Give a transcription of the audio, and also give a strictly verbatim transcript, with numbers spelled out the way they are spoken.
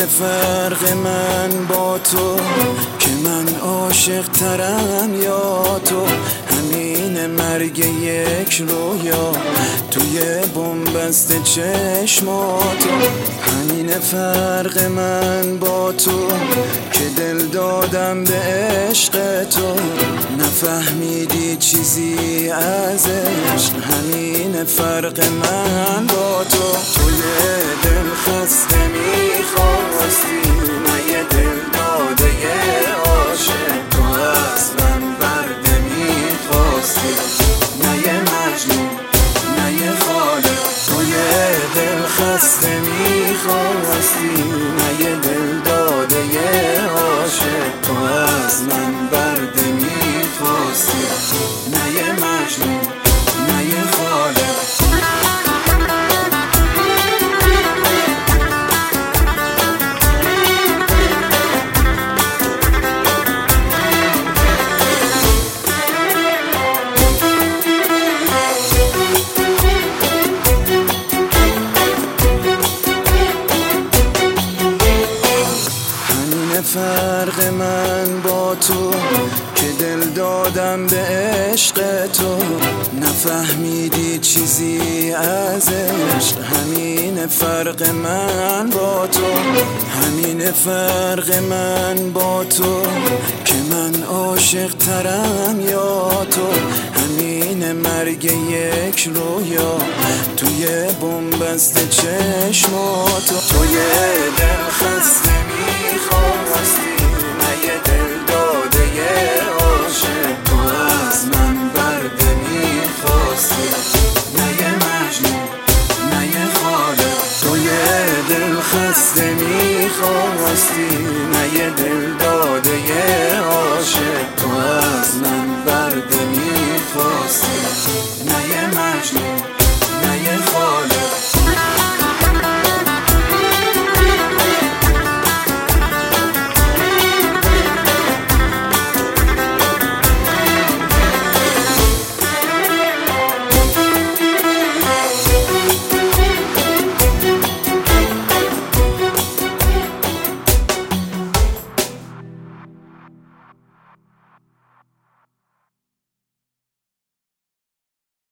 فرق من با تو که من عاشق ترم یا تو؟ همین مرگ یک رویا توی بن‌بست چشماتو. همین فرق من با تو که دل دادم به عشق تو، نفهمیدی چیزی از عشق. همین فرق من با تو. تو یه دل خسته میخواستی، نه یه دل داده یه عاشق. تو از من برده میخواستی، نه یه مجنون نه یه خالق. تو یه دل خسته میخواستی، نه یه دل داده یه عاشق. تو از من برده میخواستی، نه یه مجنون نه یه خالق. فرق من با تو که دل دادم به عشق تو، نفهمیدی چیزی از عشق. همین فرق من با تو. همین فرق من با تو که من عاشق ترم یا تو. همین مرگ یک رویا توی بن‌بست چشماتو. تو یه دل خسته میخواستی، نه یه دل داده یه عاشق. تو از من برده میخواستی، نه یه مجنون نه یه خالق. تو یه دل خسته میخواستی، نه یه دل داده یه عاشق. تو از من برده میخواستی، نه یه مجنون